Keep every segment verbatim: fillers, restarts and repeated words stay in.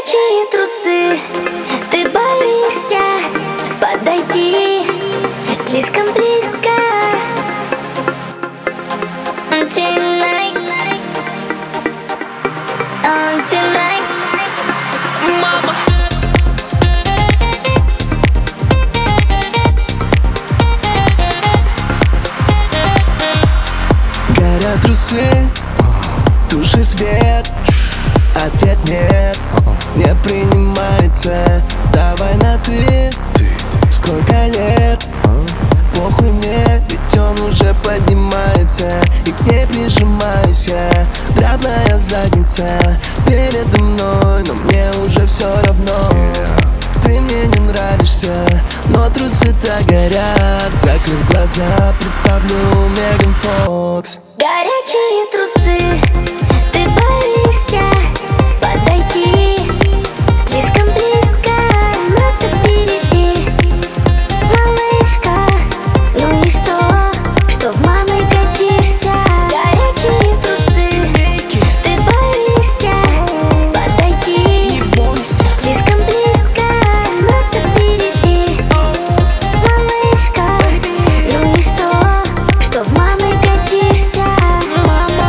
Горячие трусы, ты боишься подойти слишком близко. On tonight, on tonight, Мама. Горят трусы, туши свет, ответ нет, не принимается. Давай на ты, сколько лет, похуй мне, ведь он уже поднимается. И к ней прижимаюсь я, дряблая задница передо мной, но мне уже все равно. Ты мне не нравишься, но трусы-то горят. Закрыв глаза, представлю Меган Фокс. горячие трусы, ты боишься подойти слишком близко. Нас впереди, малышка, ну и что, что в мамы годишься? Горячие трусы, ты боишься подойти слишком близко. Нас впереди, малышка, ну и что, что в мамы годишься?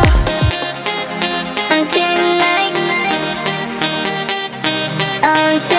On tonight, on tonight.